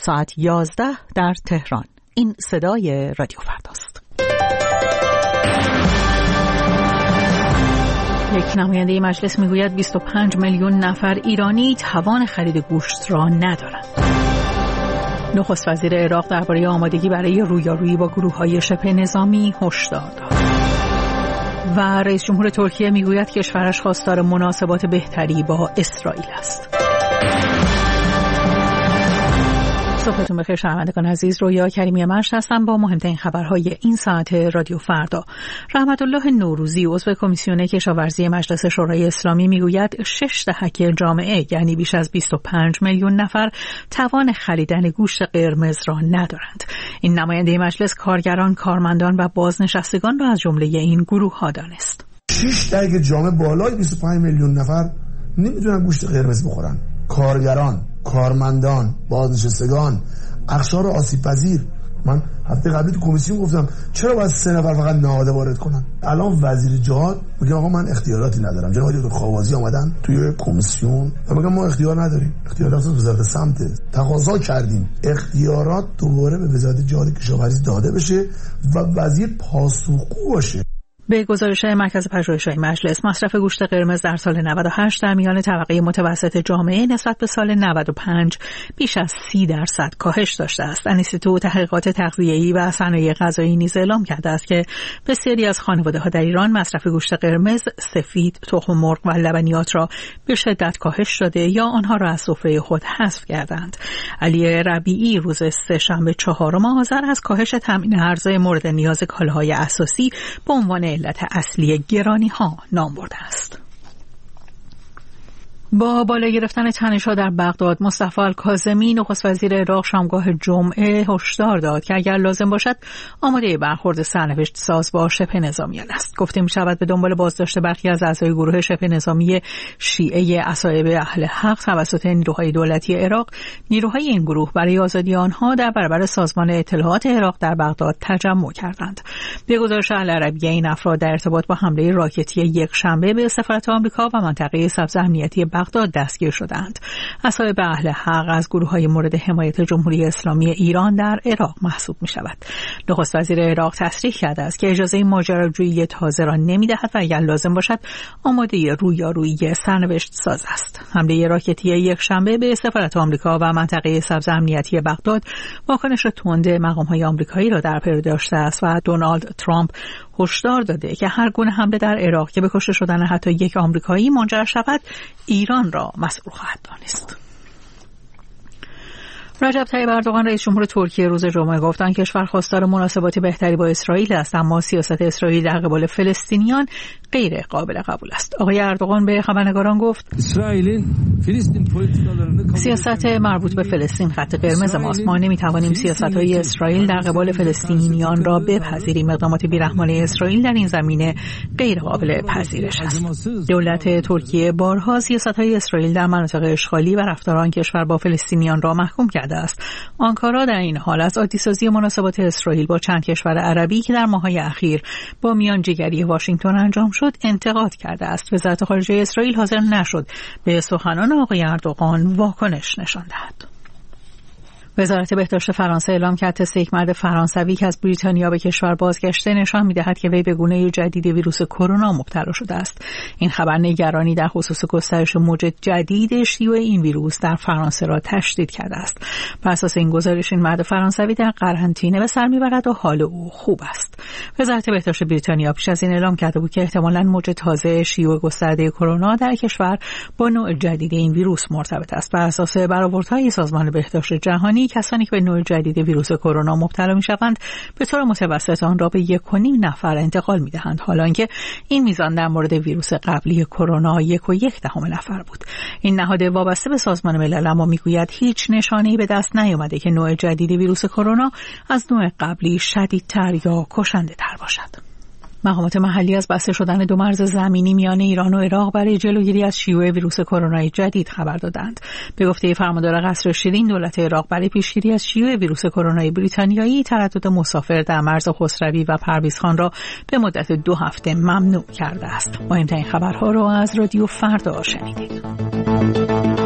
ساعت 11 در تهران. این صدای رادیو فرداست. یک نماینده مجلس میگوید 25 میلیون نفر ایرانی توان خرید گوشت را ندارند. نخست وزیر عراق درباره آمادگی برای رویارویی با گروه‌های شبه نظامی هشدار داد. و رئیس جمهور ترکیه میگوید کشورش خواستار مناسبات بهتری با اسرائیل است. صبحتون بخیر شنوندگان عزیز، رویا کریمی مشت هستم با مهمترین خبرهای این ساعت رادیو فردا. رحمت الله نوروزی عضو کمیسیون کشاورزی مجلس شورای اسلامی میگوید 6 دهک جامعه یعنی بیش از 25 میلیون نفر توان خریدن گوشت قرمز را ندارند. این نماینده مجلس کارگران، کارمندان و بازنشستگان را از جمله این گروه ها دانست. 6 دهک جامعه بالای 25 میلیون نفر نمیتونن گوشت قرمز بخورن. کارگران، کارمندان، بازنشستگان، اقشار آسیب‌پذیر. من هفته قبلی تو کمیسیون گفتم چرا باید 3 نفر فقط نهاده وارد کنن؟ الان وزیر جهاد میگه آقا من اختیاراتی ندارم. جناب دکتر خاوازی اومدن توی کمیسیون و میگن ما اختیار نداریم. اختیارات وزارت سمته. تقاضا کردیم اختیارات دوباره به وزارت جهاد کشاورزی داده بشه و وزیر پاسخگو باشه. به گزارش مرکز پژوهش‌های مجلس، مصرف گوشت قرمز در سال 98 در میان طبقه متوسط جامعه نسبت به سال 95 بیش از 30% کاهش داشته است. انستیتو تحقیقات تغذیه‌ای و صنایع غذایی نیز اعلام کرده است که بسیاری از خانواده‌ها در ایران مصرف گوشت قرمز، سفید، تخم مرغ و لبنیات را به شدت کاهش داده یا آنها را از سفره خود حذف کردند. علی ربیعی روز سه‌شنبه 4 آذر از کاهش تامین ارزهای مورد نیاز کالاهای اساسی به عنوان علت اصلی گرانی ها نام برده است. با بالا گرفتن تنش‌ها در بغداد، مصطفی الکاظمی نخست وزیر عراق شامگاه جمعه هشدار داد که اگر لازم باشد آماده برخورد سرنوشت ساز با شبه نظامیان است. گفته می‌شود به دنبال بازداشت برخی از اعضای گروه شبه نظامی شیعه اصحاب اهل حق توسط نیروهای دولتی عراق، نیروهای این گروه برای آزادی آنها در برابر سازمان اطلاعات عراق در بغداد تجمع کردند. به گزارش العربیه این افراد در ارتباط با حمله راکتی یک شنبه به سفارت آمریکا و منطقه سبز امنیتی بغداد دستگیر شدند. اصحاب اهل حق از گروه‌های مورد حمایت جمهوری اسلامی ایران در عراق محسوب می‌شود. نخست وزیر عراق تصریح کرده است که اجازه ماجراجویی تازه را نمی‌دهد و اگر لازم باشد آماده رویارویی سرنوشت ساز است. حمله راکتی یک شنبه به سفارت آمریکا و منطقه سبز امنیتی بغداد واکنش تند مقام‌های آمریکایی را در پی داشته است و دونالد ترامپ هشدار داده که هر گونه حمله در عراق که به کشته شدن حتی یک آمریکایی منجر شود، ایران را مسئول خواهد دانست. رجب طیب اردوغان رئیس جمهور ترکیه روز جمعه گفتند کشور خواستار مناسبات بهتری با اسرائیل است، اما سیاست اسرائیل در قبال فلسطینیان غیر قابل قبول است. آقای اردوغان به خبرنگاران گفت سیاست مربوط به فلسطین خط قرمز ماست. ما نمیتوانیم سیاست‌های اسرائیل در قبال فلسطینیان را بپذیریم. اقدامات بیرحمانه اسرائیل در این زمینه غیر قابل پذیرش است. دولت ترکیه بارها سیاست‌های اسرائیل در مناطق اشغالی و رفتار آن کشور با فلسطینیان را محکوم کرده است. آنکارا در این حال از عادی‌سازی مناسبات اسرائیل با چند کشور عربی که در ماه‌های اخیر با میانجیگری واشنگتن انجام شد انتقاد کرده است. وزارت خارجه اسرائیل حاضر نشد به سخنان آقای اردوغان واکنش نشان دهد. وزارت بهداشت فرانسه اعلام کرد تست یک مرد فرانسوی که از بریتانیا به کشور بازگشته نشان می‌دهد که وی به گونه جدید ویروس کرونا مبتلا شده است. این خبر نگرانی در خصوص گسترش موج جدید شیوع این ویروس در فرانسه را تشدید کرده است. بر اساس این گزارش این مرد فرانسوی در قرنطینه به سر می‌برد و حال او خوب است. وزارت بهداشت بریتانیا پیش از این اعلام کرده بود که احتمالاً موج تازه شیوع گسترده کرونا در کشور با نوع جدید این ویروس مرتبط است. بر اساس برآوردهای سازمان بهداشت جهانی کسانی که به نوع جدید ویروس کرونا مبتلا می‌شوند به طور متوسط آن را به 1.5 نفر انتقال می‌دهند، حالانکه این میزان در مورد ویروس قبلی کرونا 1.1 نفر بود. این نهاد وابسته به سازمان ملل اما میگوید هیچ نشانه‌ای به دست نیامده که نوع جدید ویروس کرونا از نوع قبلی شدیدتر یا کشنده‌تر باشد. مقامات محلی از بسته شدن 2 مرز زمینی میان ایران و عراق برای جلوگیری از شیوع ویروس کرونا جدید خبر دادند. به گفته فرماندار قصر شیرین، دولت عراق برای پیشگیری از شیوع ویروس کرونا بریتانیایی تردد مسافر در مرز خسروی و پرویزخان را به مدت 2 هفته ممنوع کرده است. مهمترین خبرها را از رادیو فردا شنیدید.